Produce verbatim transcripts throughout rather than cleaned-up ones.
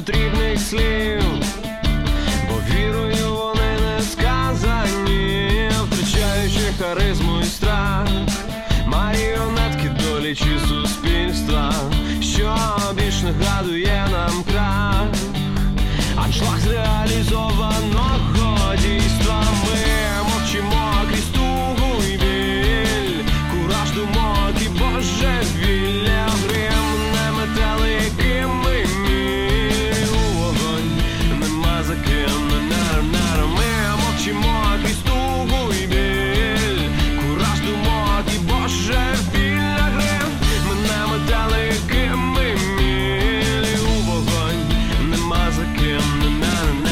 непотрібних слів, бо вірою вони не сказані, втрачаючи харизму і страх, маріонетки долі чи суспільства, що більш нагадує нам крах, аншлаг зреалізованого дійства. Ми мовчимо крізь тугу й біль, кураж думок і божевілля, грім не метелики ми міль, у вогонь нема за ким, не-не-не. Ми мовчимо крізь тугу й біль, кураж думок і божевілля, грім не метелики ми міль, у вогонь нема за ким, не-не-не.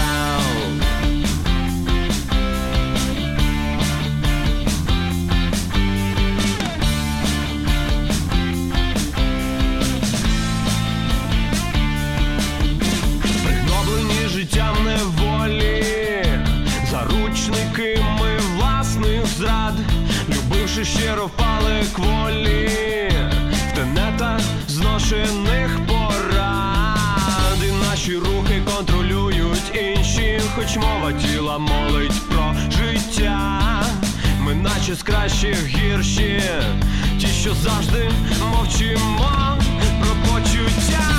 Пригноблені життям неволі, заручники ми власних зрад, любивши щиро впали кволі в тенетах зношених порад, і наші рухи контролюють інші, хоч мова тіла молить про життя. Ми наче з кращих гірші, ті, що завжди мовчимо про почуття.